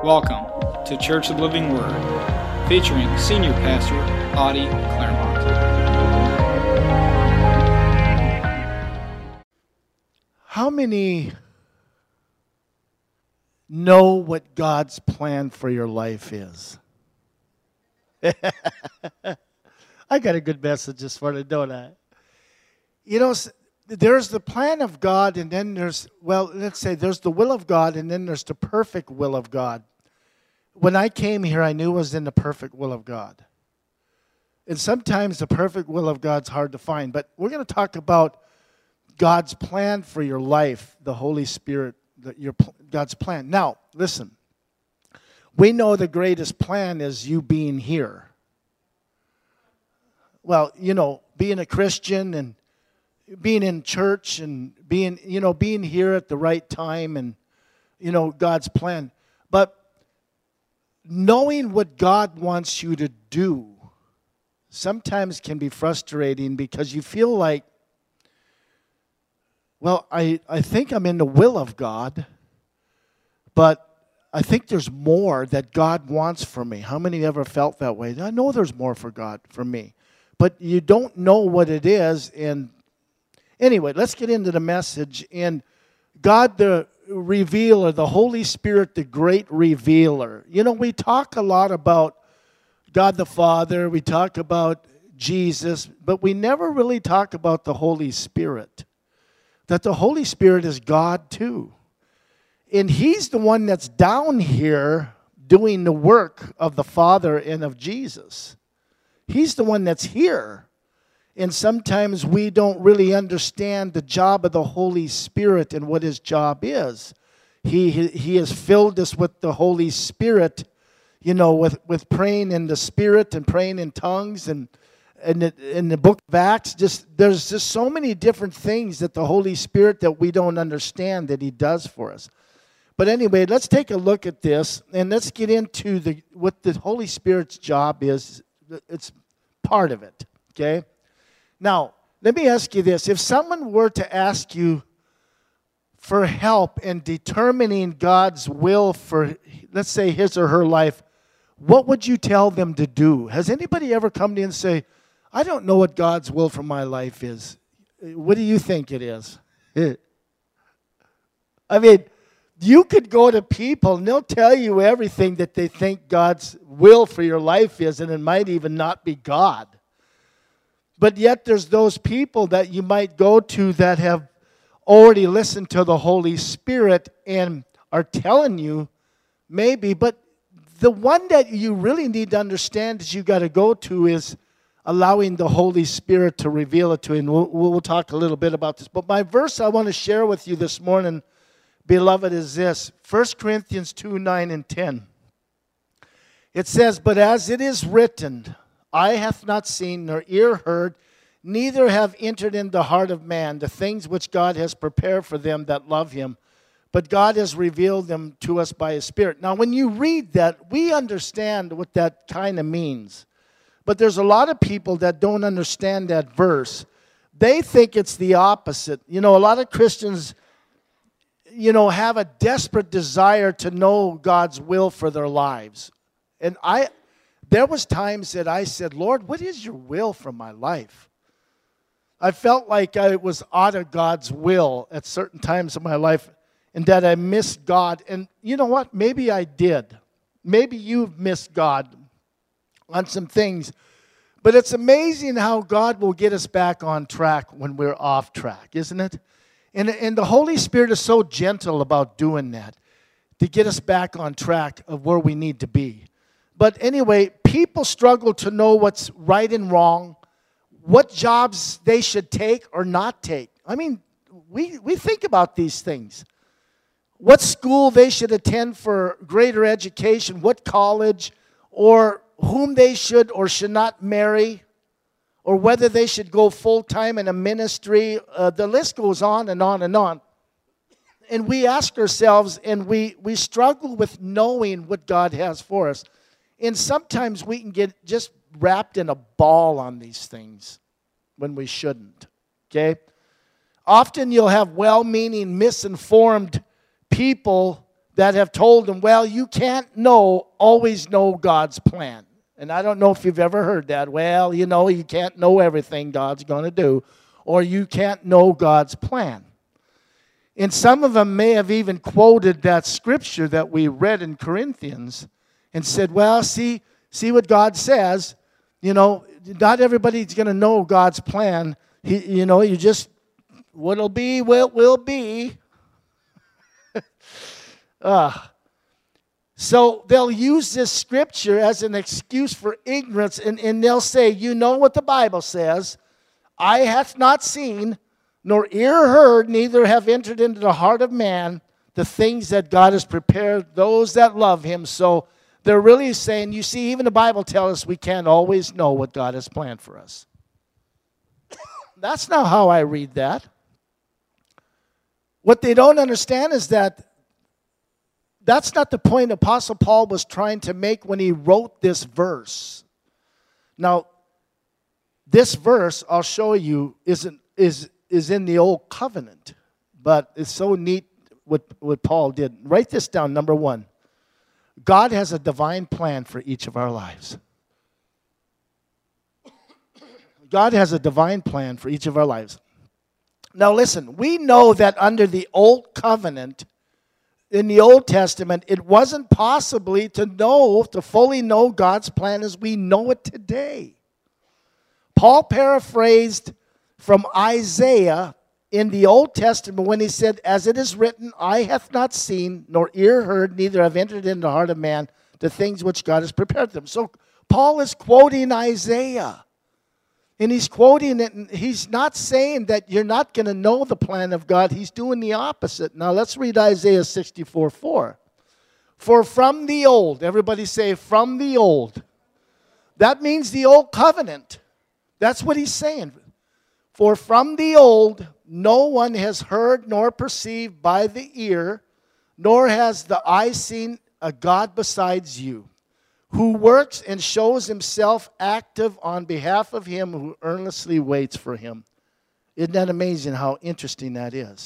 Welcome to Church of the Living Word, featuring Senior Pastor Audie Claremont. How many know what God's plan for your life is? I got a good message this morning, don't I? You know, there's the plan of God, and then there's the will of God, and then there's the perfect will of God. When I came here, I knew it was in the perfect will of God. And sometimes the perfect will of God's hard to find. But we're going to talk about God's plan for your life, the Holy Spirit, God's plan. Now, listen. We know the greatest plan is you being here. Well, you know, being a Christian and being in church and being here at the right time and, God's plan. But knowing what God wants you to do sometimes can be frustrating because you feel like, well, I think I'm in the will of God, but I think there's more that God wants for me. How many ever felt that way? I know there's more for God, for me. But you don't know what it is. And anyway, let's get into the message. And God, the revealer, the Holy Spirit, the great revealer. You know, we talk a lot about God the Father. We talk about Jesus. But we never really talk about the Holy Spirit. That the Holy Spirit is God too. And He's the one that's down here doing the work of the Father and of Jesus. He's the one that's here. And sometimes we don't really understand the job of the Holy Spirit and what His job is. He has filled us with the Holy Spirit, with praying in the Spirit and praying in tongues. And in the book of Acts, there's just so many different things that the Holy Spirit that we don't understand that He does for us. But anyway, let's take a look at this, and let's get into what the Holy Spirit's job is. It's part of it, okay? Now, let me ask you this. If someone were to ask you for help in determining God's will for, let's say, his or her life, what would you tell them to do? Has anybody ever come to you and say, I don't know what God's will for my life is. What do you think it is? I mean, you could go to people and they'll tell you everything that they think God's will for your life is, and it might even not be God. But yet there's those people that you might go to that have already listened to the Holy Spirit and are telling you maybe, but the one that you really need to understand is you got to go to is allowing the Holy Spirit to reveal it to you. And we'll talk a little bit about this. But my verse I want to share with you this morning, beloved, is this. 1 Corinthians 2, 9 and 10. It says, but as it is written, eye hath not seen, nor ear heard, neither have entered in the heart of man the things which God has prepared for them that love Him. But God has revealed them to us by His Spirit. Now, when you read that, we understand what that kind of means. But there's a lot of people that don't understand that verse. They think it's the opposite. A lot of Christians, have a desperate desire to know God's will for their lives. And there was times that I said, Lord, what is your will for my life? I felt like I was out of God's will at certain times in my life and that I missed God. And you know what? Maybe I did. Maybe you've missed God on some things. But it's amazing how God will get us back on track when we're off track, isn't it? And the Holy Spirit is so gentle about doing that, to get us back on track of where we need to be. But anyway, people struggle to know what's right and wrong, what jobs they should take or not take. I mean, we think about these things. What school they should attend for greater education, what college, or whom they should or should not marry, or whether they should go full-time in a ministry. The list goes on and on and on. And we ask ourselves, and we struggle with knowing what God has for us. And sometimes we can get just wrapped in a ball on these things when we shouldn't, okay? Often you'll have well-meaning, misinformed people that have told them, well, you can't always know God's plan. And I don't know if you've ever heard that. Well, you can't know everything God's going to do, or you can't know God's plan. And some of them may have even quoted that scripture that we read in Corinthians and said, well, see what God says. Not everybody's going to know God's plan. You just, what'll be, will be. So they'll use this scripture as an excuse for ignorance, and they'll say, you know what the Bible says, eye hath not seen, nor ear heard, neither have entered into the heart of man the things that God has prepared those that love him. So they're really saying, you see, even the Bible tells us we can't always know what God has planned for us. That's not how I read that. What they don't understand is that that's not the point Apostle Paul was trying to make when he wrote this verse. Now, this verse, I'll show you, is in the Old Covenant. But it's so neat what Paul did. Write this down, number one. God has a divine plan for each of our lives. God has a divine plan for each of our lives. Now listen, we know that under the Old Covenant, in the Old Testament, it wasn't possible to fully know God's plan as we know it today. Paul paraphrased from Isaiah in the Old Testament when he said, as it is written, eye hath not seen, nor ear heard, neither have entered into the heart of man the things which God has prepared them. So Paul is quoting Isaiah. And he's quoting it, and he's not saying that you're not going to know the plan of God. He's doing the opposite. Now let's read Isaiah 64:4. For from the old, everybody say, from the old. That means the Old Covenant. That's what he's saying. For from the old, no one has heard nor perceived by the ear, nor has the eye seen a God besides you, who works and shows himself active on behalf of him who earnestly waits for him. Isn't that amazing how interesting that is?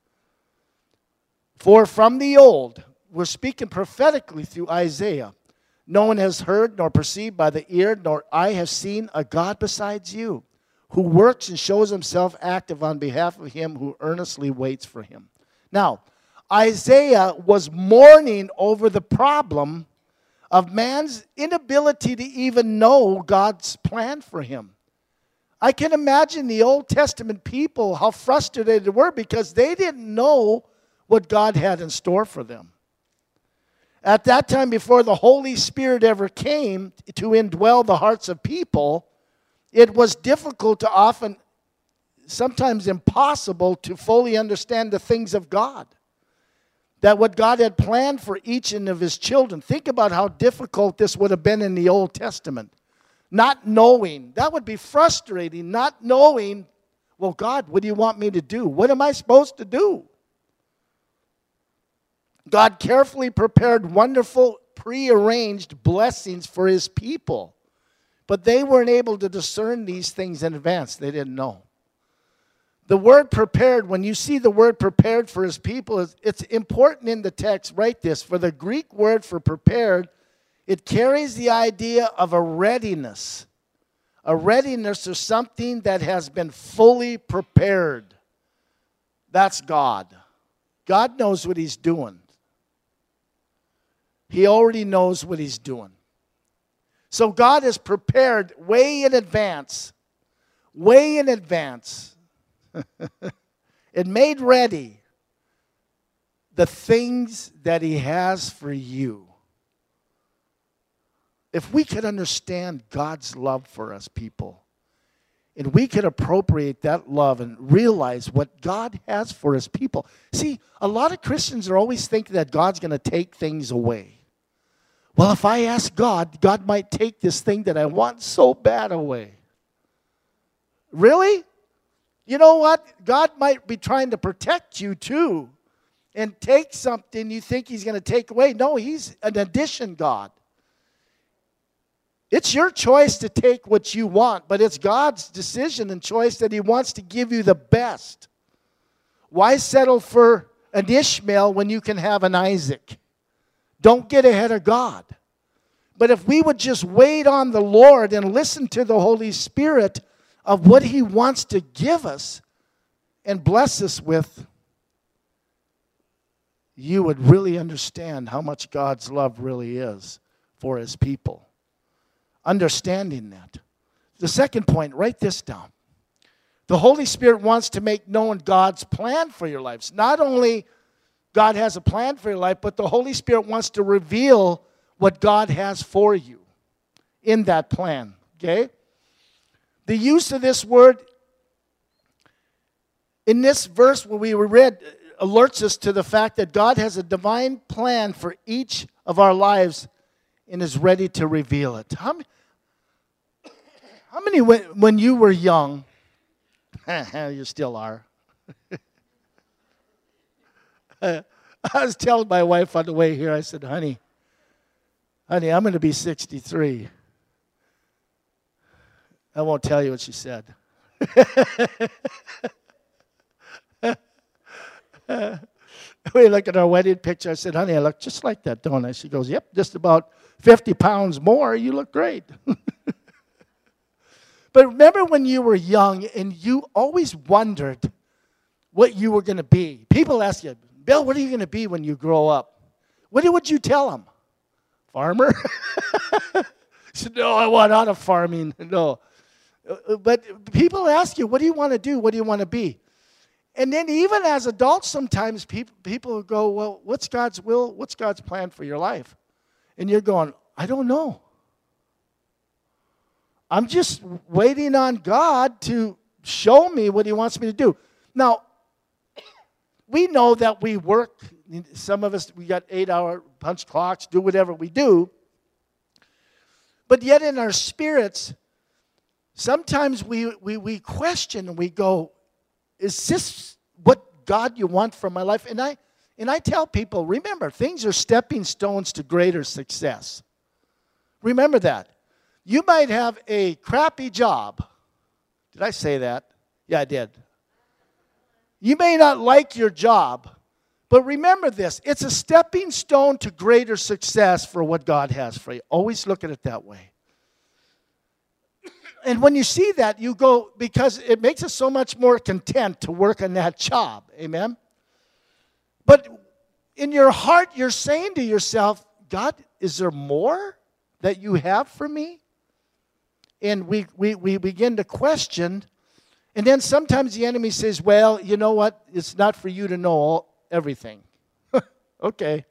For from the old, we're speaking prophetically through Isaiah, no one has heard nor perceived by the ear, nor eye has seen a God besides you, who works and shows himself active on behalf of him who earnestly waits for him. Now, Isaiah was mourning over the problem of man's inability to even know God's plan for him. I can imagine the Old Testament people, how frustrated they were because they didn't know what God had in store for them. At that time, before the Holy Spirit ever came to indwell the hearts of people, it was difficult to often, sometimes impossible, to fully understand the things of God. That what God had planned for each of his children. Think about how difficult this would have been in the Old Testament. Not knowing. That would be frustrating. Not knowing, well, God, what do you want me to do? What am I supposed to do? God carefully prepared wonderful, prearranged blessings for his people. But they weren't able to discern these things in advance. They didn't know. The word prepared, when you see the word prepared for his people, it's important in the text. Write this. For the Greek word for prepared, it carries the idea of a readiness. A readiness or something that has been fully prepared. That's God. God knows what he's doing. He already knows what he's doing. So God is prepared way in advance. Way in advance. It made ready the things that he has for you. If we could understand God's love for us, people, and we could appropriate that love and realize what God has for his people. See, a lot of Christians are always thinking that God's going to take things away. Well, if I ask God, God might take this thing that I want so bad away. Really? You know what? God might be trying to protect you too and take something you think he's going to take away. No, he's an addition God. It's your choice to take what you want, but it's God's decision and choice that he wants to give you the best. Why settle for an Ishmael when you can have an Isaac? Don't get ahead of God. But if we would just wait on the Lord and listen to the Holy Spirit of what He wants to give us and bless us with, you would really understand how much God's love really is for His people. Understanding that. The second point, write this down. The Holy Spirit wants to make known God's plan for your lives. Not only God has a plan for your life, but the Holy Spirit wants to reveal what God has for you in that plan. Okay? The use of this word in this verse when we read alerts us to the fact that God has a divine plan for each of our lives and is ready to reveal it. How many when you were young, you still are. I was telling my wife on the way here, I said, honey, I'm going to be 63. I won't tell you what she said. We look at our wedding picture. I said, honey, I look just like that, don't I? She goes, yep, just about 50 pounds more. You look great. But remember when you were young and you always wondered what you were going to be. People ask you, Bill, what are you going to be when you grow up? What would you tell them? Farmer? I said, no, I want out of farming. No. But people ask you, what do you want to do? What do you want to be? And then even as adults, sometimes people go, well, what's God's will? What's God's plan for your life? And you're going, I don't know. I'm just waiting on God to show me what He wants me to do. Now, we know that we work. Some of us, we got 8-hour punch clocks, do whatever we do. But yet in our spirits, sometimes we question and we go, is this what God you want from my life? And I tell people, remember, things are stepping stones to greater success. Remember that. You might have a crappy job. Did I say that? Yeah, I did. You may not like your job, but remember this. It's a stepping stone to greater success for what God has for you. Always look at it that way. And when you see that, you go, because it makes us so much more content to work on that job. Amen? But in your heart, you're saying to yourself, God, is there more that you have for me? And we begin to question. And then sometimes the enemy says, well, you know what? It's not for you to know everything. Okay.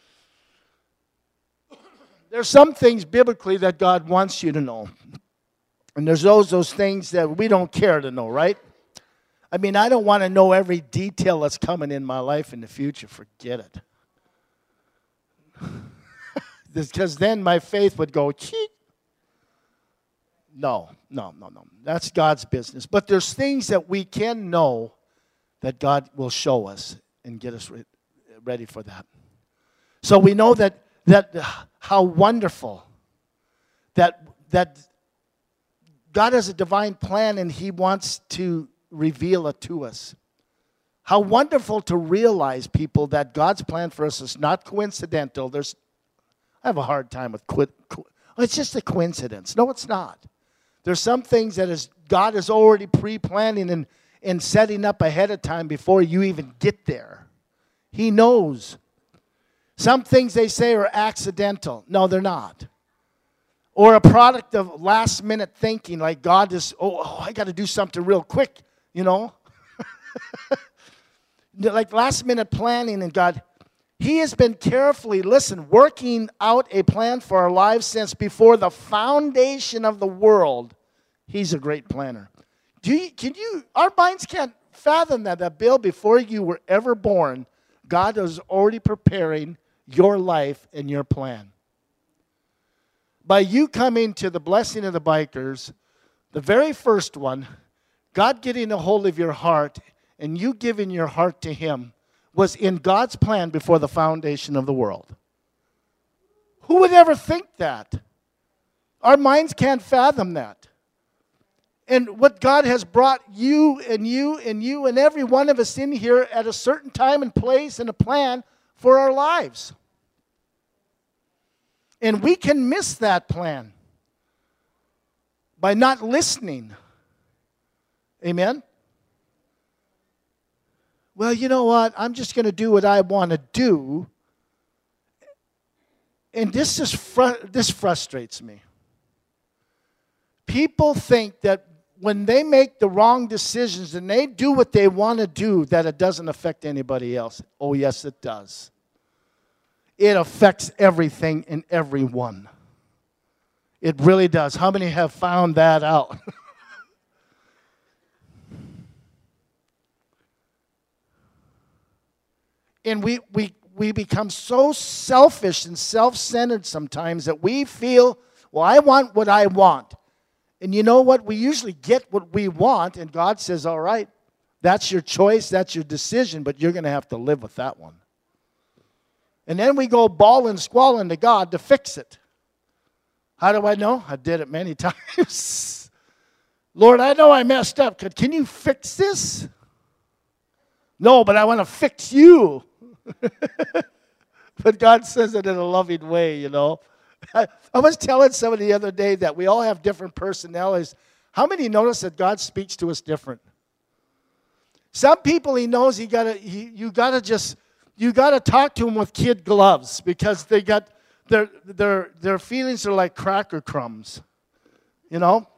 There's some things biblically that God wants you to know. And there's those things that we don't care to know, right? I mean, I don't want to know every detail that's coming in my life in the future. Forget it. Because then my faith would go, cheek. No. That's God's business. But there's things that we can know that God will show us and get us ready for that. So we know that how wonderful that God has a divine plan and He wants to reveal it to us. How wonderful to realize, people, that God's plan for us is not coincidental. I have a hard time with it's just a coincidence. No, it's not. There's some things that God is already pre-planning and setting up ahead of time before you even get there. He knows. Some things they say are accidental. No, they're not. Or a product of last-minute thinking, like God is, I got to do something real quick, you know. Like last-minute planning, and God, He has been carefully, working out a plan for our lives since before the foundation of the world. He's a great planner. Our minds can't fathom that, Bill, before you were ever born, God was already preparing your life and your plan. By you coming to the blessing of the bikers, the very first one, God getting a hold of your heart and you giving your heart to Him was in God's plan before the foundation of the world. Who would ever think that? Our minds can't fathom that. And what God has brought you and every one of us in here at a certain time and place and a plan for our lives. And we can miss that plan by not listening. Amen? Well, you know what? I'm just going to do what I want to do. And this frustrates me. People think that when they make the wrong decisions and they do what they want to do, that it doesn't affect anybody else. Oh, yes, it does. It affects everything and everyone. It really does. How many have found that out? And we become so selfish and self-centered sometimes that we feel, well, I want what I want. And you know what? We usually get what we want, and God says, all right, that's your choice, that's your decision, but you're going to have to live with that one. And then we go bawling, squalling to God to fix it. How do I know? I did it many times. Lord, I know I messed up. Can you fix this? No, but I want to fix you. But God says it in a loving way, you know. I was telling somebody the other day that we all have different personalities. How many notice that God speaks to us different? Some people He knows you gotta talk to them with kid gloves because they got their feelings are like cracker crumbs, you know.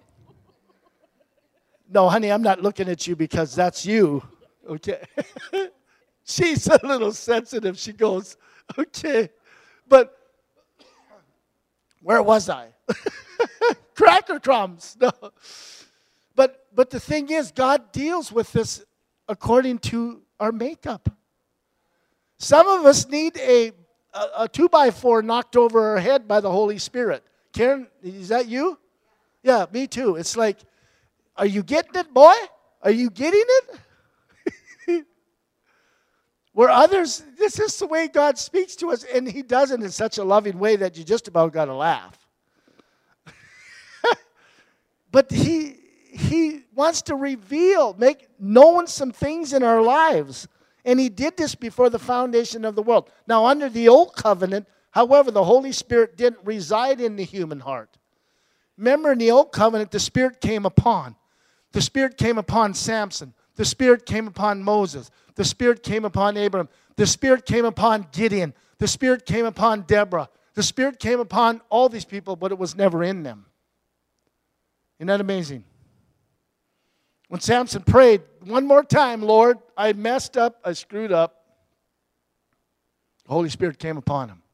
No, honey, I'm not looking at you because that's you. Okay. She's a little sensitive. She goes, okay. But where was I? Cracker crumbs. No. But the thing is, God deals with this according to our makeup. Some of us need a 2x4 knocked over our head by the Holy Spirit. Karen, is that you? Yeah, me too. It's like, are you getting it, boy? Are you getting it? Where others, this is the way God speaks to us, and He does it in such a loving way that you just about got to laugh. But He wants to reveal, make known some things in our lives. And He did this before the foundation of the world. Now, under the old covenant, however, the Holy Spirit didn't reside in the human heart. Remember, in the old covenant, the Spirit came upon. The Spirit came upon Samson. The Spirit came upon Moses. The Spirit came upon Abraham. The Spirit came upon Gideon. The Spirit came upon Deborah. The Spirit came upon all these people, but it was never in them. Isn't that amazing? When Samson prayed, one more time, Lord, I messed up, I screwed up. The Holy Spirit came upon him.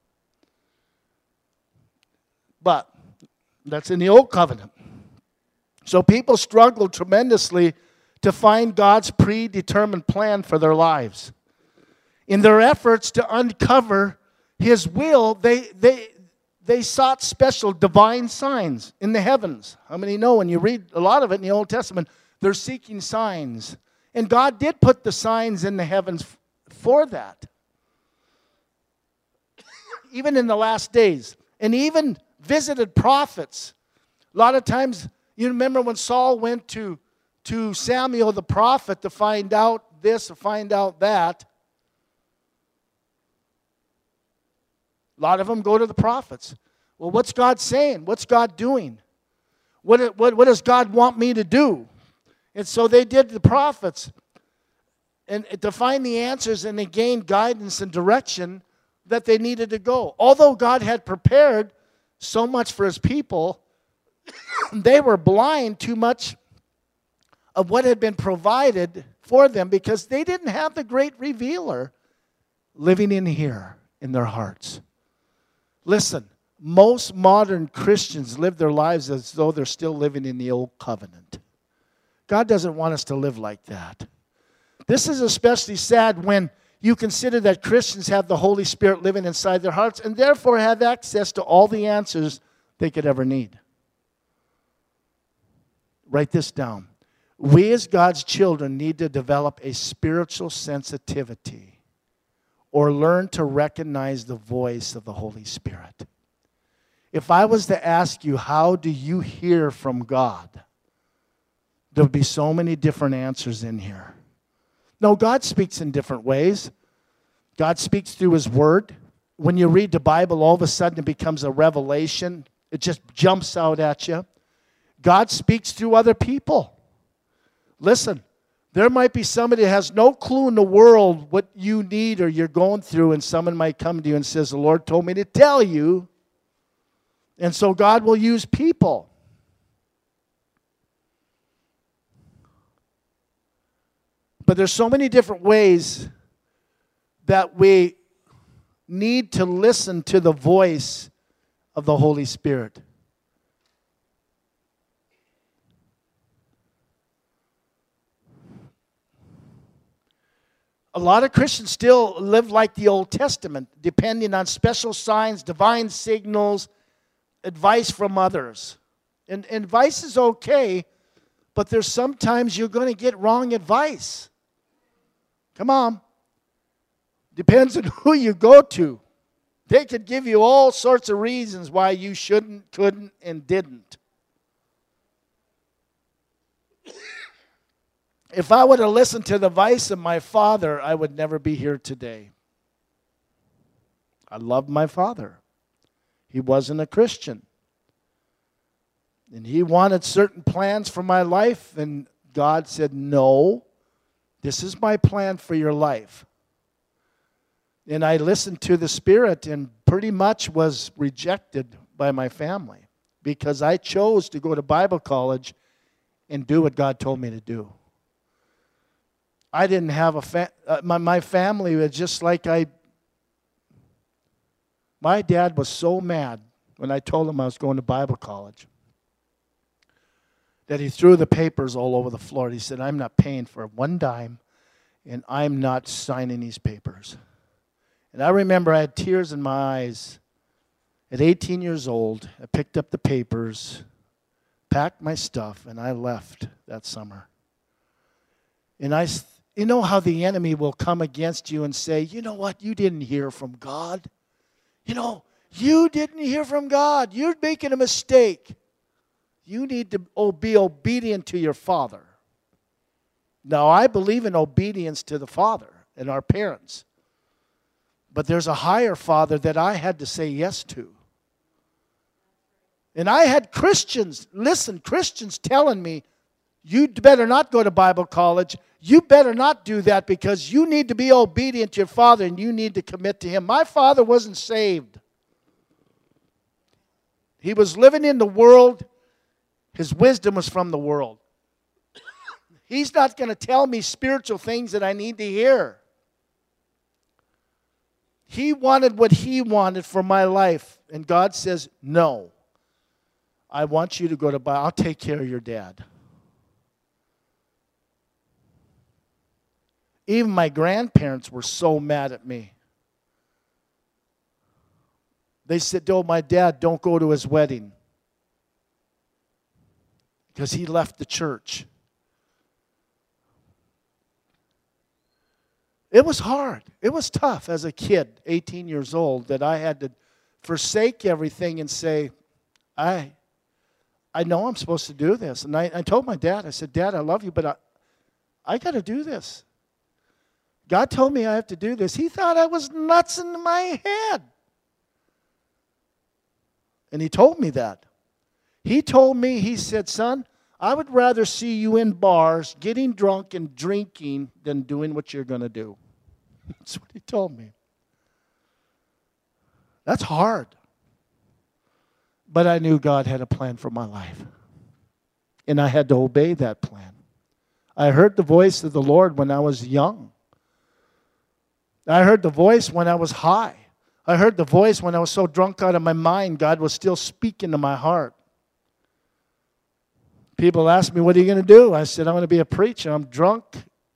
But that's in the old covenant. So people struggled tremendously to find God's predetermined plan for their lives. In their efforts to uncover His will, they sought special divine signs in the heavens. How many know when you read a lot of it in the Old Testament, they're seeking signs. And God did put the signs in the heavens for that. Even in the last days. And even visited prophets. A lot of times, you remember when Saul went to Samuel the prophet to find out this or find out that. A lot of them go to the prophets. Well, what's God saying? What's God doing? What does God want me to do? And so they did the prophets. And to find the answers, and they gained guidance and direction that they needed to go. Although God had prepared so much for His people, they were blind too much of what had been provided for them because they didn't have the great revealer living in here in their hearts. Listen, most modern Christians live their lives as though they're still living in the old covenant. God doesn't want us to live like that. This is especially sad when you consider that Christians have the Holy Spirit living inside their hearts and therefore have access to all the answers they could ever need. Write this down. We as God's children need to develop a spiritual sensitivity or learn to recognize the voice of the Holy Spirit. If I was to ask you, how do you hear from God? There would be so many different answers in here. No, God speaks in different ways. God speaks through His Word. when you read the Bible, all of a sudden it becomes a revelation. It just jumps out at you. God speaks through other people. Listen, there might be somebody that has no clue in the world what you need or you're going through, and someone might come to you and says, the Lord told me to tell you. And so God will use people. But there's so many different ways that we need to listen to the voice of the Holy Spirit. A lot of Christians still live like the Old Testament, depending on special signs, divine signals, advice from others. And advice is okay, but there's sometimes you're going to get wrong advice. Come on. Depends on who you go to. They could give you all sorts of reasons why you shouldn't, couldn't, and didn't. If I would have listened to the advice of my father, I would never be here today. I love my father. He wasn't a Christian. And he wanted certain plans for my life, and God said, no, this is my plan for your life. And I listened to the Spirit and pretty much was rejected by my family because I chose to go to Bible college and do what God told me to do. I didn't have my family was just like my dad was so mad when I told him I was going to Bible college that he threw the papers all over the floor. He said, I'm not paying for one dime, and I'm not signing these papers. And I remember I had tears in my eyes. At 18 years old, I picked up the papers, packed my stuff, and I left that summer. And you know how the enemy will come against you and say, you know what, you didn't hear from God. You know, you didn't hear from God. You're making a mistake. You need to be obedient to your father. Now, I believe in obedience to the Father and our parents. But there's a higher Father that I had to say yes to. And I had Christians telling me, you better not go to Bible college. You better not do that because you need to be obedient to your father and you need to commit to him. My father wasn't saved. He was living in the world. His wisdom was from the world. He's not going to tell me spiritual things that I need to hear. He wanted what he wanted for my life. And God says, no. I want you to go to Bible. I'll take care of your dad. Even my grandparents were so mad at me. They said, oh, my dad, don't go to his wedding. Because he left the church. It was hard. It was tough as a kid, 18 years old, that I had to forsake everything and say, I know I'm supposed to do this. And I told my dad, I said, Dad, I love you, but I got to do this. God told me I have to do this. He thought I was nuts in my head. And he told me that. He told me, he said, son, I would rather see you in bars getting drunk and drinking than doing what you're going to do. That's what he told me. That's hard. But I knew God had a plan for my life. And I had to obey that plan. I heard the voice of the Lord when I was young. I heard the voice when I was high. I heard the voice when I was so drunk out of my mind, God was still speaking to my heart. People ask me, what are you going to do? I said, I'm going to be a preacher. I'm drunk,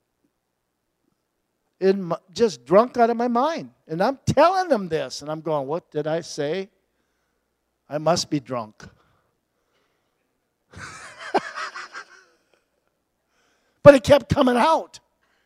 just drunk out of my mind. And I'm telling them this. And I'm going, what did I say? I must be drunk. But it kept coming out.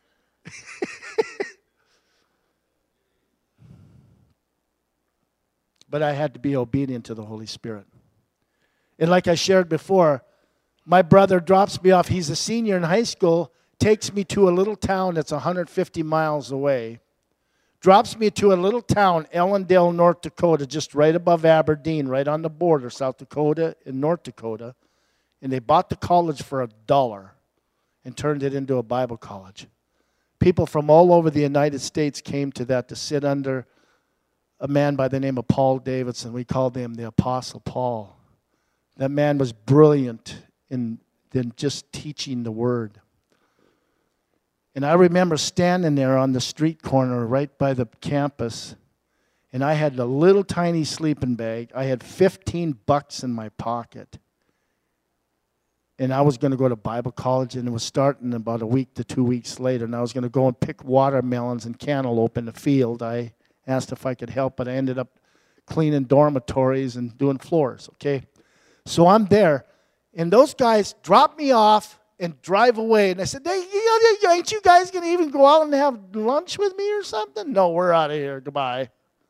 But I had to be obedient to the Holy Spirit. And like I shared before, my brother drops me off. He's a senior in high school, takes me to a little town that's 150 miles away, drops me to a little town, Ellendale, North Dakota, just right above Aberdeen, right on the border, South Dakota and North Dakota. And they bought the college for $1 and turned it into a Bible college. People from all over the United States came to that to sit under a man by the name of Paul Davidson. We called him the Apostle Paul. That man was brilliant in just teaching the Word. And I remember standing there on the street corner right by the campus, and I had a little tiny sleeping bag. I had $15 in my pocket. And I was going to go to Bible college, and it was starting about a week to 2 weeks later, and I was going to go and pick watermelons and cantaloupe in the field. I asked if I could help, but I ended up cleaning dormitories and doing floors, okay? So I'm there, and those guys drop me off and drive away. And I said, hey, ain't you guys going to even go out and have lunch with me or something? No, we're out of here. Goodbye.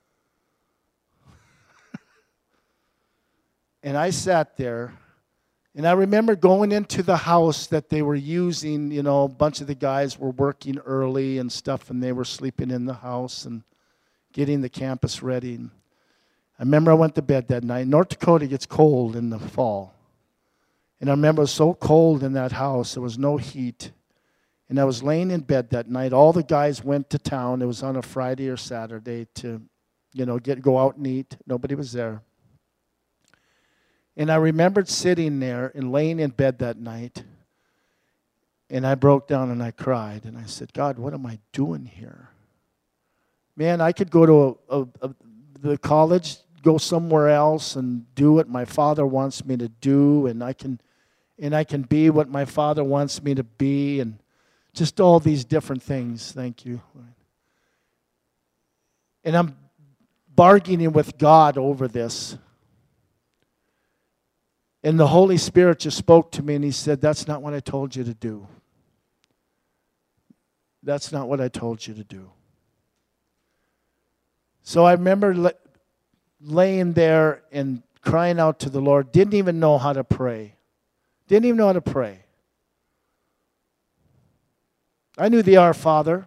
And I sat there, and I remember going into the house that they were using. You know, a bunch of the guys were working early and stuff, and they were sleeping in the house and getting the campus ready. And I remember I went to bed that night. North Dakota gets cold in the fall. And I remember it was so cold in that house. There was no heat. And I was laying in bed that night. All the guys went to town. It was on a Friday or Saturday to, go out and eat. Nobody was there. And I remembered sitting there and laying in bed that night. And I broke down and I cried. And I said, God, what am I doing here? Man, I could go to the college, go somewhere else and do what my Father wants me to do, and I can be what my Father wants me to be, and just all these different things. Thank you. And I'm bargaining with God over this. And the Holy Spirit just spoke to me, and He said, that's not what I told you to do. That's not what I told you to do. So I remember laying there and crying out to the Lord. Didn't even know how to pray. Didn't even know how to pray. I knew the Our Father.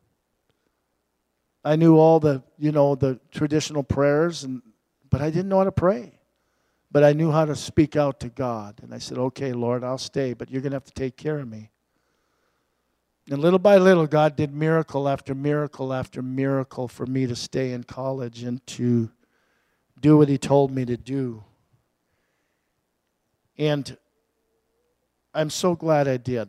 I knew all the traditional prayers, but I didn't know how to pray. But I knew how to speak out to God. And I said, okay, Lord, I'll stay, but you're going to have to take care of me. And little by little, God did miracle after miracle after miracle for me to stay in college and to do what He told me to do. And I'm so glad I did.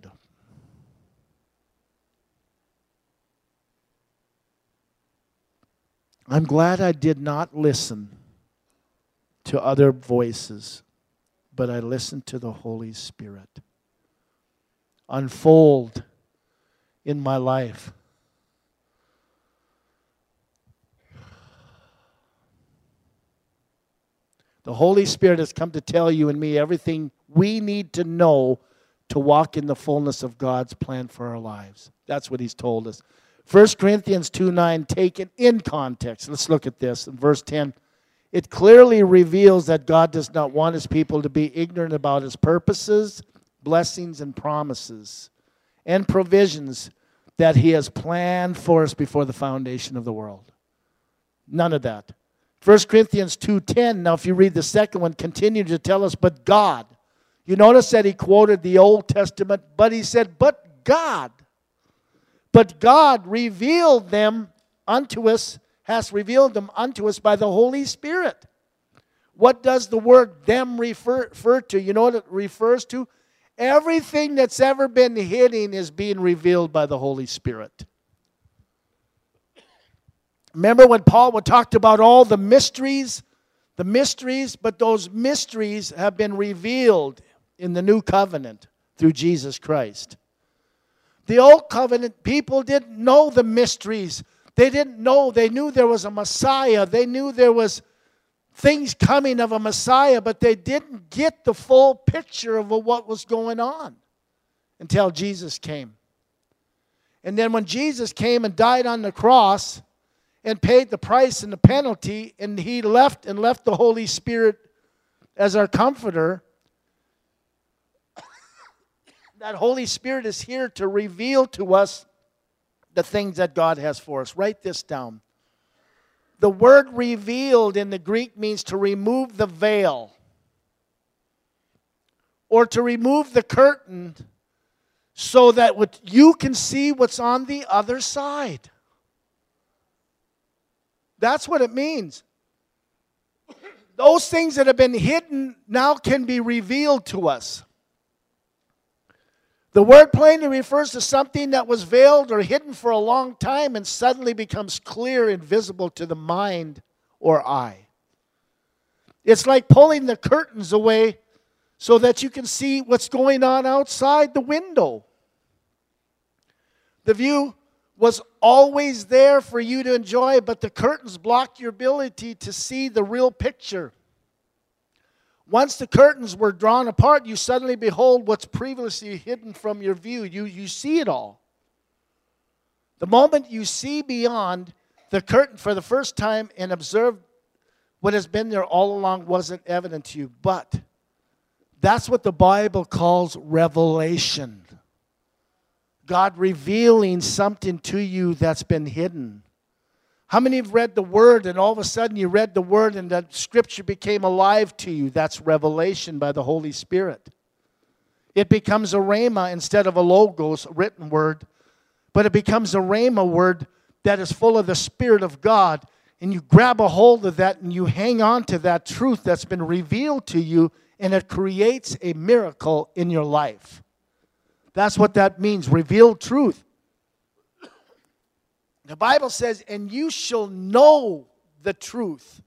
I'm glad I did not listen to other voices, but I listened to the Holy Spirit unfold in my life. The Holy Spirit has come to tell you and me everything we need to know to walk in the fullness of God's plan for our lives. That's what He's told us. 1 Corinthians 2:9, taken in context. Let's look at this. In verse 10, it clearly reveals that God does not want His people to be ignorant about His purposes, blessings, and promises, and provisions that He has planned for us before the foundation of the world. None of that. 1 Corinthians 2:10, now if you read the second one, continues to tell us, but God. You notice that he quoted the Old Testament, but he said, but God. But God revealed them unto us, has revealed them unto us by the Holy Spirit. What does the word them refer to? You know what it refers to? Everything that's ever been hidden is being revealed by the Holy Spirit. Remember when Paul talked about all the mysteries, but those mysteries have been revealed in the new covenant through Jesus Christ. The old covenant people didn't know the mysteries. They didn't know. They knew there was a Messiah. They knew there was things coming of a Messiah, but they didn't get the full picture of what was going on until Jesus came. And then when Jesus came and died on the cross and paid the price and the penalty, and He left the Holy Spirit as our comforter, that Holy Spirit is here to reveal to us the things that God has for us. Write this down. The word revealed in the Greek means to remove the veil or to remove the curtain so that you can see what's on the other side. That's what it means. Those things that have been hidden now can be revealed to us. The word plainly refers to something that was veiled or hidden for a long time and suddenly becomes clear and visible to the mind or eye. It's like pulling the curtains away so that you can see what's going on outside the window. The view was always there for you to enjoy, but the curtains block your ability to see the real picture. Once the curtains were drawn apart, you suddenly behold what's previously hidden from your view. You see it all. The moment you see beyond the curtain for the first time and observe what has been there all along wasn't evident to you. But that's what the Bible calls revelation. God revealing something to you that's been hidden. How many have read the Word and all of a sudden you read the Word and that Scripture became alive to you? That's revelation by the Holy Spirit. It becomes a rhema instead of a logos, written word, but it becomes a rhema word that is full of the Spirit of God. And you grab a hold of that and you hang on to that truth that's been revealed to you, and it creates a miracle in your life. That's what that means, revealed truth. The Bible says, and you shall know the truth.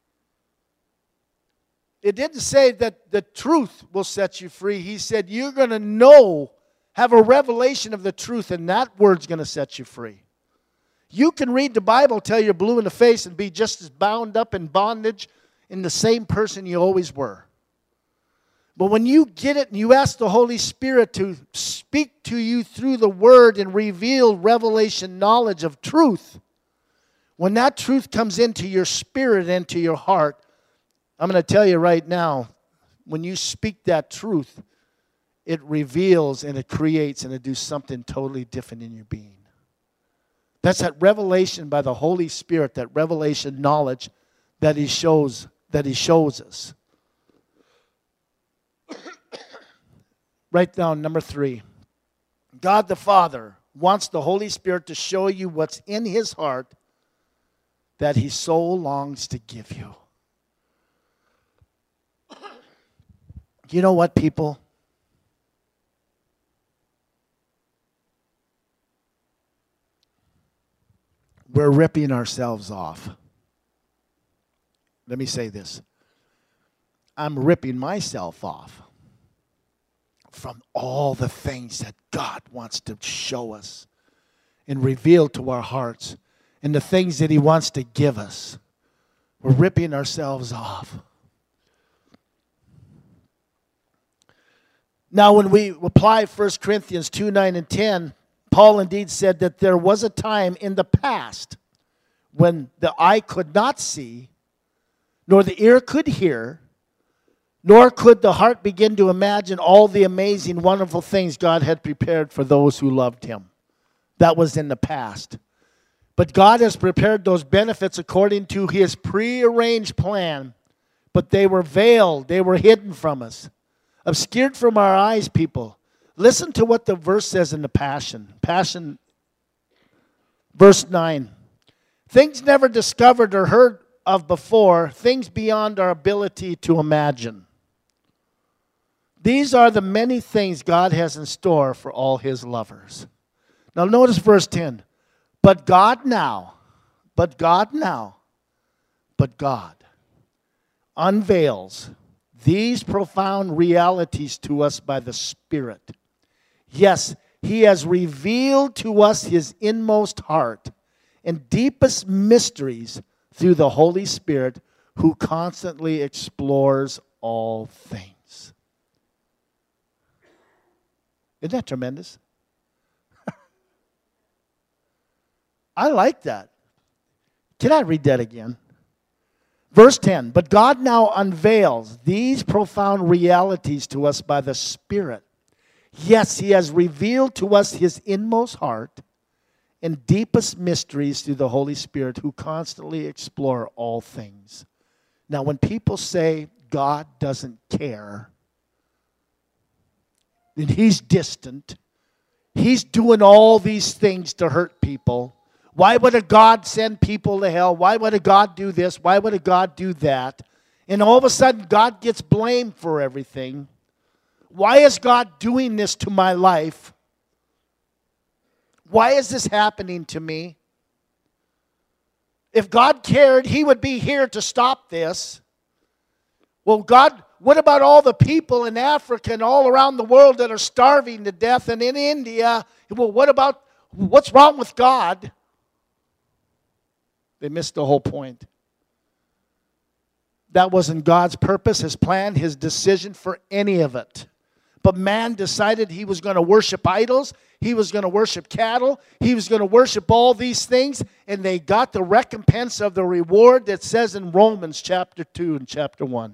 It didn't say that the truth will set you free. He said you're going to know, have a revelation of the truth, and that word's going to set you free. You can read the Bible till you're blue in the face and be just as bound up in bondage in the same person you always were. But when you get it and you ask the Holy Spirit to speak to you through the Word and reveal revelation knowledge of truth, when that truth comes into your spirit, into your heart, I'm going to tell you right now, when you speak that truth, it reveals and it creates and it does something totally different in your being. That's that revelation by the Holy Spirit, that revelation knowledge that He shows us. Write down number 3. God the Father wants the Holy Spirit to show you what's in His heart that He so longs to give you. You know what, people? We're ripping ourselves off. Let me say this. I'm ripping myself off from all the things that God wants to show us and reveal to our hearts and the things that He wants to give us. We're ripping ourselves off. Now, when we apply 1 Corinthians 2, 9, and 10, Paul indeed said that there was a time in the past when the eye could not see, nor the ear could hear, nor could the heart begin to imagine all the amazing, wonderful things God had prepared for those who loved Him. That was in the past. But God has prepared those benefits according to His prearranged plan, but they were veiled, they were hidden from us, obscured from our eyes, people. Listen to what the verse says in the Passion. Passion, verse 9. Things never discovered or heard of before, things beyond our ability to imagine. These are the many things God has in store for all His lovers. Now notice verse 10. But God unveils these profound realities to us by the Spirit. Yes, He has revealed to us His inmost heart and deepest mysteries through the Holy Spirit, who constantly explores all things. Isn't that tremendous? I like that. Can I read that again? Verse 10, but God now unveils these profound realities to us by the Spirit. Yes, He has revealed to us His inmost heart and deepest mysteries through the Holy Spirit, who constantly explore all things. Now, when people say God doesn't care, and He's distant, He's doing all these things to hurt people. Why would a God send people to hell? Why would a God do this? Why would a God do that? And all of a sudden, God gets blamed for everything. Why is God doing this to my life? Why is this happening to me? If God cared, He would be here to stop this. Well, God, what about all the people in Africa and all around the world that are starving to death, and in India? Well, what's wrong with God? They missed the whole point. That wasn't God's purpose, His plan, His decision for any of it. But man decided he was going to worship idols. He was going to worship cattle. He was going to worship all these things. And they got the recompense of the reward that says in Romans chapter 2 and chapter 1.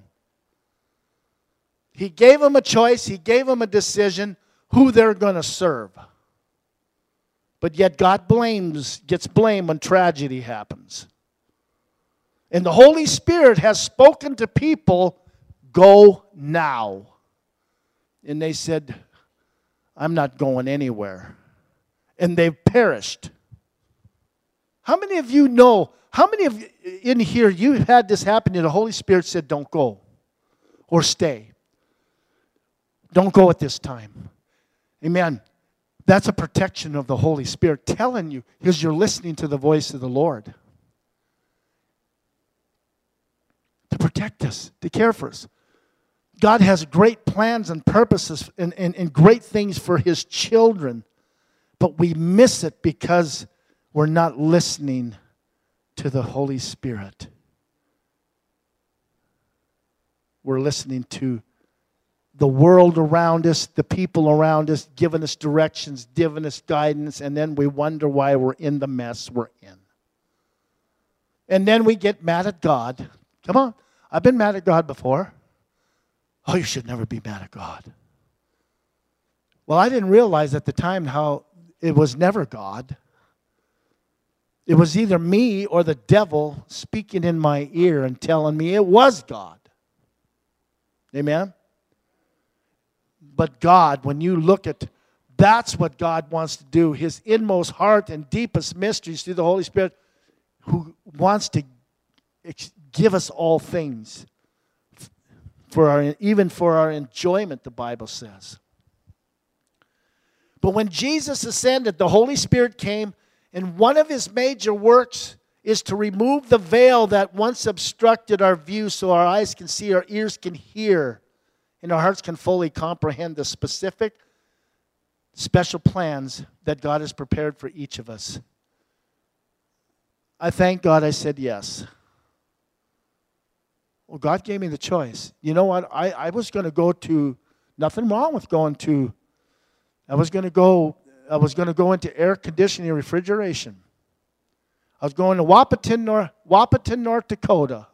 He gave them a choice. He gave them a decision who they're going to serve. But yet God gets blamed when tragedy happens. And the Holy Spirit has spoken to people, go now. And they said, I'm not going anywhere. And they've perished. How many of you know, how many of you in here, you had this happen and the Holy Spirit said, don't go or stay. Don't go at this time. Amen. That's a protection of the Holy Spirit telling you, because you're listening to the voice of the Lord. To protect us, to care for us. God has great plans and purposes and great things for His children. But we miss it because we're not listening to the Holy Spirit. We're listening to the world around us, the people around us, giving us directions, giving us guidance, and then we wonder why we're in the mess we're in. And then we get mad at God. Come on, I've been mad at God before. Oh, you should never be mad at God. Well, I didn't realize at the time how it was never God. It was either me or the devil speaking in my ear and telling me it was God. Amen? But God, when you look at, that's what God wants to do. His inmost heart and deepest mysteries through the Holy Spirit, who wants to give us all things. Even for our enjoyment, the Bible says. But when Jesus ascended, the Holy Spirit came, and one of His major works is to remove the veil that once obstructed our view so our eyes can see, our ears can hear, and our hearts can fully comprehend the specific, special plans that God has prepared for each of us. I thank God I said yes. Well, God gave me the choice. You know what? I was going to go to, nothing wrong with going to, I was going to go into air conditioning and refrigeration. I was going to Wahpeton, North Dakota.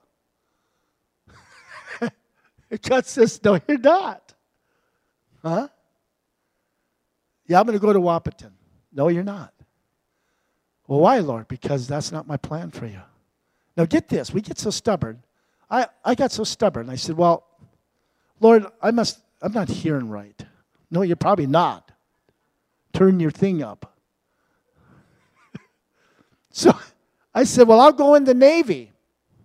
God says, no, you're not. Huh? Yeah, I'm going to go to Wahpeton. No, you're not. Well, why, Lord? Because that's not my plan for you. Now, get this. We get so stubborn. I got so stubborn. I said, well, Lord, I'm not hearing right. No, you're probably not. Turn your thing up. So I said, well, I'll go in the Navy.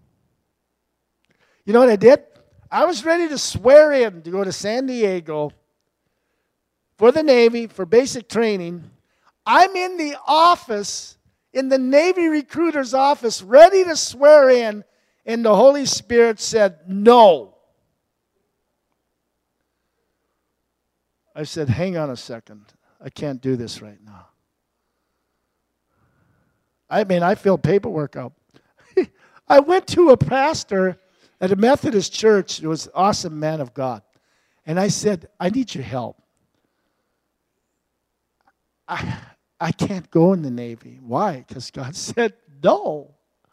You know what I did? I was ready to swear in to go to San Diego for the Navy, for basic training. I'm in the office, in the Navy recruiter's office, ready to swear in, and the Holy Spirit said, no. I said, hang on a second. I can't do this right now. I filled paperwork out. I went to a pastor at a Methodist church. It was an awesome man of God. And I said, I need your help. I can't go in the Navy. Why? Because God said no.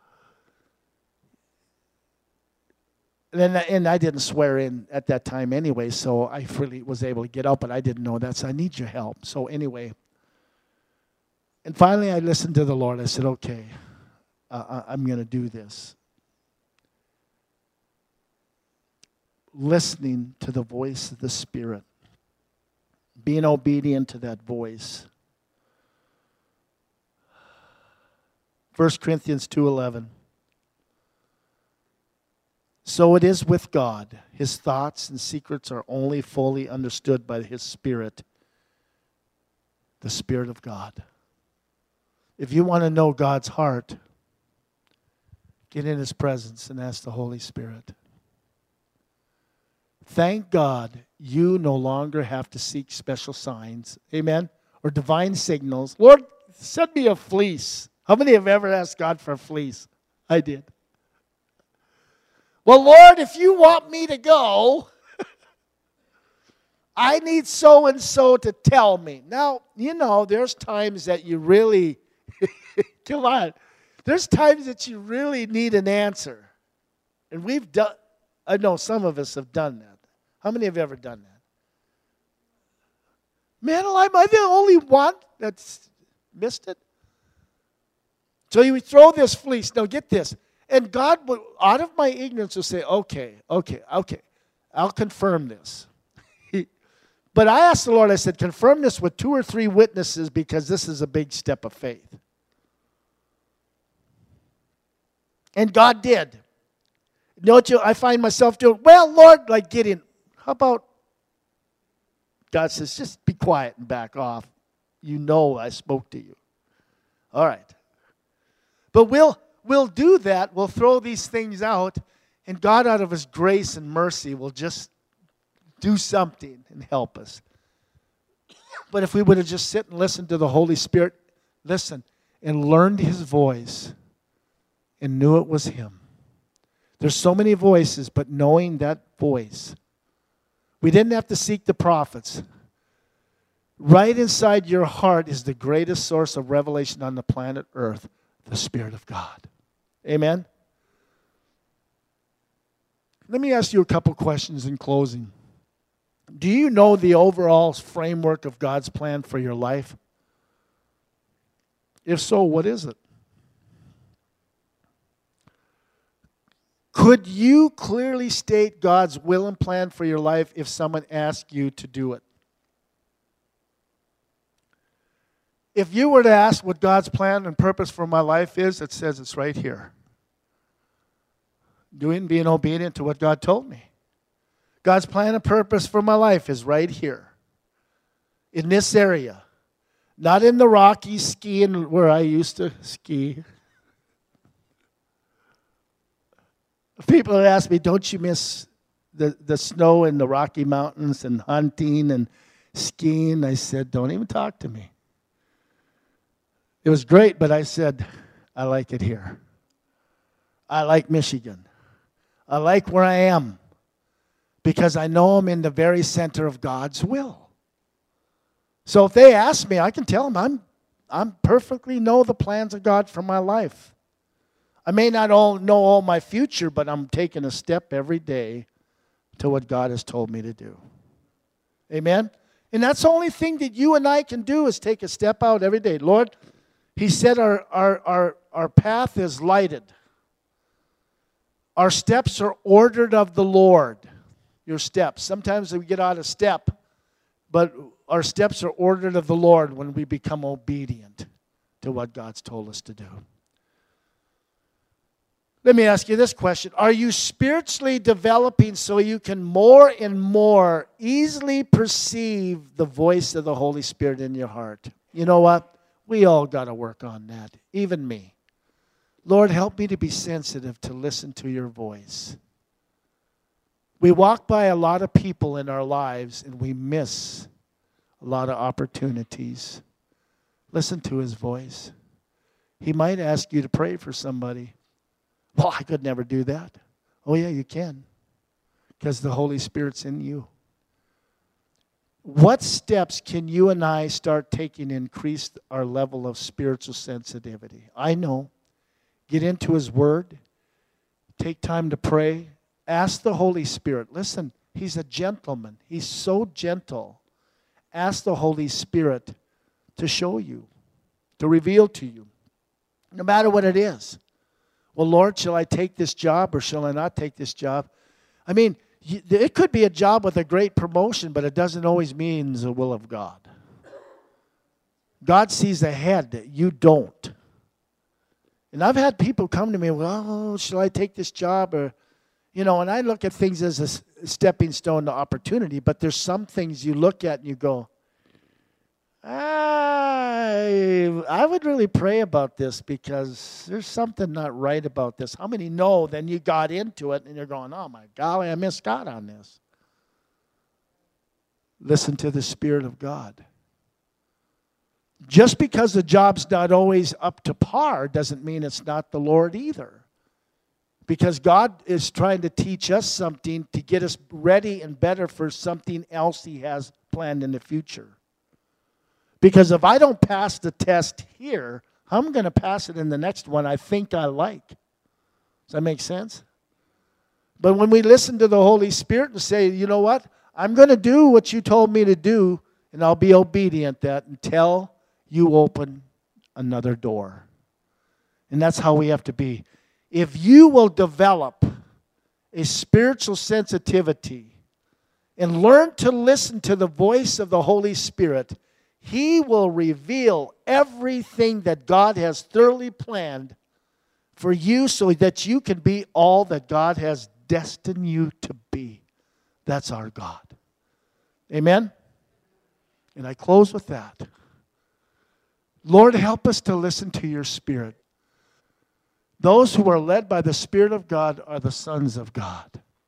And I didn't swear in at that time anyway, so I freely was able to get out, but I didn't know that, so I need your help. So anyway, And finally, I listened to the Lord. I said, okay, I'm going to do this. Listening to the voice of the Spirit. Being obedient to that voice. 1 Corinthians 2:11. So it is with God. His thoughts and secrets are only fully understood by His Spirit, the Spirit of God. If you want to know God's heart, get in His presence and ask the Holy Spirit. Thank God you no longer have to seek special signs, amen, or divine signals. Lord, send me a fleece. How many have ever asked God for a fleece? I did. Well, Lord, if you want me to go, I need so-and-so to tell me. Now, there's times that you really, come on, there's times that you really need an answer. And we've done, I know some of us have done that. How many have ever done that? Man, am I the only one that's missed it? So you throw this fleece. Now get this. And God, out of my ignorance, will say, okay, I'll confirm this. But I asked the Lord, I said, confirm this with 2 or 3 witnesses because this is a big step of faith. And God did. You know what I find myself doing? Well, Lord, like Gideon, how about, God says, just be quiet and back off. You know I spoke to you. All right. But we'll do that. We'll throw these things out, and God, out of His grace and mercy, will just do something and help us. But if we would have just sit and listened to the Holy Spirit, listen, and learned His voice and knew it was Him. There's so many voices, but knowing that voice. We didn't have to seek the prophets. Right inside your heart is the greatest source of revelation on the planet Earth. The Spirit of God. Amen? Let me ask you a couple questions in closing. Do you know the overall framework of God's plan for your life? If so, what is it? Could you clearly state God's will and plan for your life if someone asked you to do it? If you were to ask what God's plan and purpose for my life is, it says it's right here. Being obedient to what God told me. God's plan and purpose for my life is right here. In this area. Not in the Rockies skiing where I used to ski. People have asked me, don't you miss the snow in the Rocky Mountains and hunting and skiing? I said, don't even talk to me. It was great, but I said, I like it here. I like Michigan. I like where I am because I know I'm in the very center of God's will. So if they ask me, I can tell them I'm perfectly know the plans of God for my life. I may not know all my future, but I'm taking a step every day to what God has told me to do. Amen? And that's the only thing that you and I can do is take a step out every day. Lord, He said our path is lighted. Our steps are ordered of the Lord. Your steps. Sometimes we get out of step, but our steps are ordered of the Lord when we become obedient to what God's told us to do. Let me ask you this question. Are you spiritually developing so you can more and more easily perceive the voice of the Holy Spirit in your heart? You know what? We all got to work on that, even me. Lord, help me to be sensitive to listen to your voice. We walk by a lot of people in our lives and we miss a lot of opportunities. Listen to his voice. He might ask you to pray for somebody. Well, I could never do that. Oh, yeah, you can. Because the Holy Spirit's in you. What steps can you and I start taking to increase our level of spiritual sensitivity? I know. Get into his word. Take time to pray. Ask the Holy Spirit. Listen, he's a gentleman. He's so gentle. Ask the Holy Spirit to show you. to reveal to you, no matter what it is. Well, Lord, shall I take this job or shall I not take this job? I mean, it could be a job with a great promotion, but it doesn't always mean the will of God. God sees ahead. You don't. And I've had people come to me, well, shall I take this job? Or, and I look at things as a stepping stone to opportunity, but there's some things you look at and you go, I would really pray about this because there's something not right about this. How many know then you got into it and you're going, oh my golly, I missed God on this. Listen to the Spirit of God. Just because the job's not always up to par doesn't mean it's not the Lord either. Because God is trying to teach us something to get us ready and better for something else He has planned in the future. Because if I don't pass the test here, I'm going to pass it in the next one I think I like. Does that make sense? But when we listen to the Holy Spirit and say, you know what? I'm going to do what you told me to do, and I'll be obedient that until you open another door. And that's how we have to be. If you will develop a spiritual sensitivity and learn to listen to the voice of the Holy Spirit, He will reveal everything that God has thoroughly planned for you so that you can be all that God has destined you to be. That's our God. Amen? And I close with that. Lord, help us to listen to your Spirit. Those who are led by the Spirit of God are the sons of God.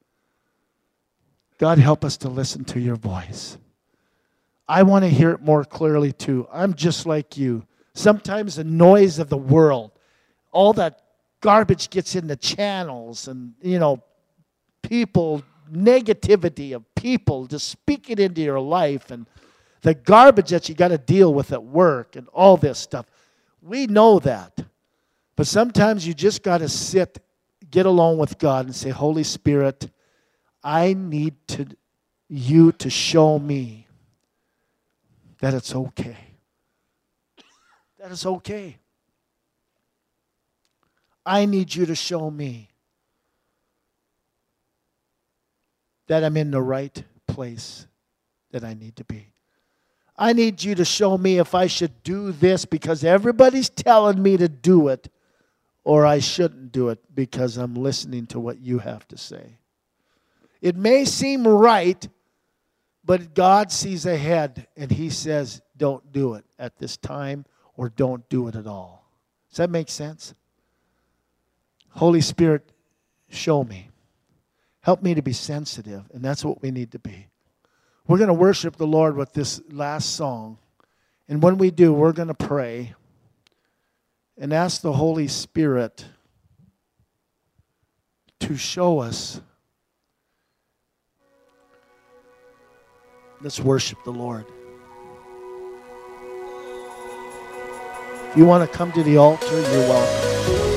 God, help us to listen to your voice. I want to hear it more clearly too. I'm just like you. Sometimes the noise of the world, all that garbage gets in the channels and, people, negativity of people just speak it into your life and the garbage that you got to deal with at work and all this stuff. We know that. But sometimes you just got to sit, get alone with God and say, Holy Spirit, I need you to show me that it's okay. That it's okay. I need you to show me that I'm in the right place that I need to be. I need you to show me if I should do this because everybody's telling me to do it, or I shouldn't do it because I'm listening to what you have to say. It may seem right, but God sees ahead and He says, don't do it at this time or don't do it at all. Does that make sense? Holy Spirit, show me. Help me to be sensitive, and that's what we need to be. We're going to worship the Lord with this last song, and when we do, we're going to pray and ask the Holy Spirit to show us. Let's worship the Lord. If you want to come to the altar, you're welcome.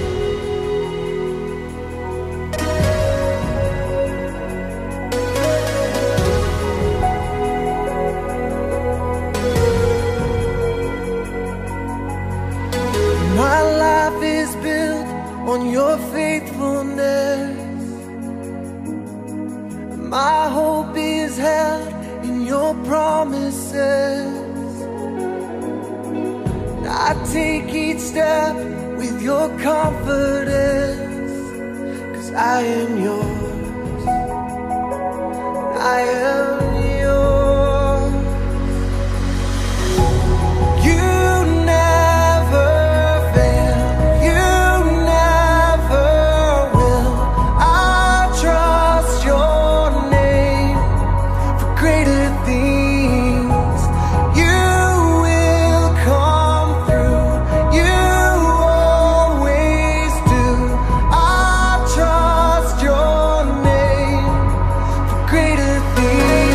My life is built on your faithfulness. My hope is held in your promises. I take each step with your confidence, 'cause I am yours. I am yours. You never fail. You never will. I trust your name for greater things. You will come through. You always do. I trust your name for greater things.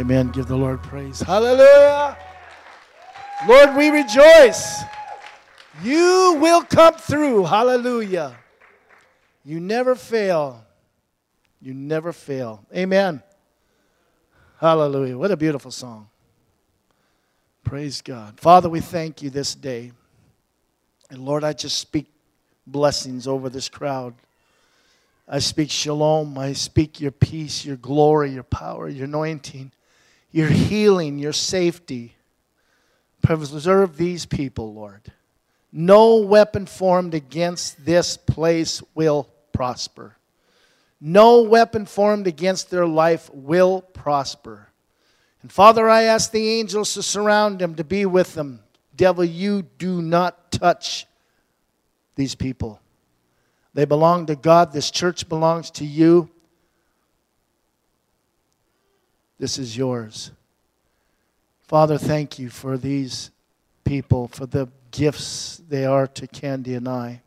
Amen. Give the Lord praise. Hallelujah. Lord, we rejoice. You will come through. Hallelujah. You never fail. You never fail. Amen. Hallelujah. What a beautiful song. Praise God. Father, we thank you this day. And Lord, I just speak blessings over this crowd. I speak shalom. I speak your peace, your glory, your power, your anointing, your healing, your safety. Preserve these people, Lord. No weapon formed against this place will prosper. No weapon formed against their life will prosper. And Father, I ask the angels to surround them, to be with them. Devil, you do not touch these people. They belong to God. This church belongs to you. This is yours. Father, thank you for these people, for the gifts they are to Candy and I.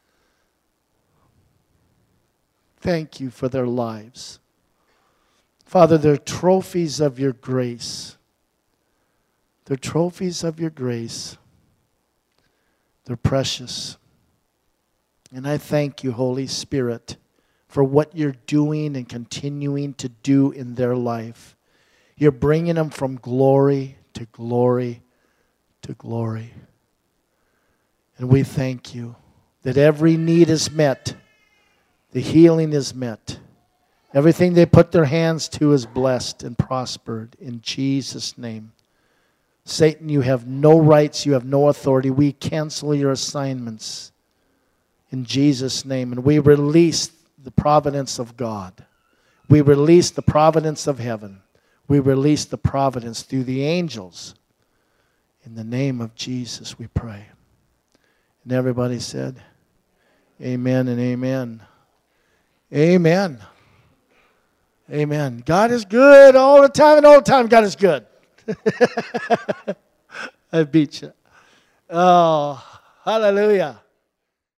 Thank you for their lives. Father, they're trophies of your grace. They're trophies of your grace. They're precious. And I thank you, Holy Spirit, for what you're doing and continuing to do in their life. You're bringing them from glory to glory to glory. And we thank you that every need is met. The healing is met. Everything they put their hands to is blessed and prospered in Jesus' name. Satan, you have no rights. You have no authority. We cancel your assignments in Jesus' name. And we release the providence of God. We release the providence of heaven. We release the providence through the angels. In the name of Jesus we pray. And everybody said, amen and amen. Amen. Amen. God is good all the time, and all the time God is good. I beat you. Oh, hallelujah.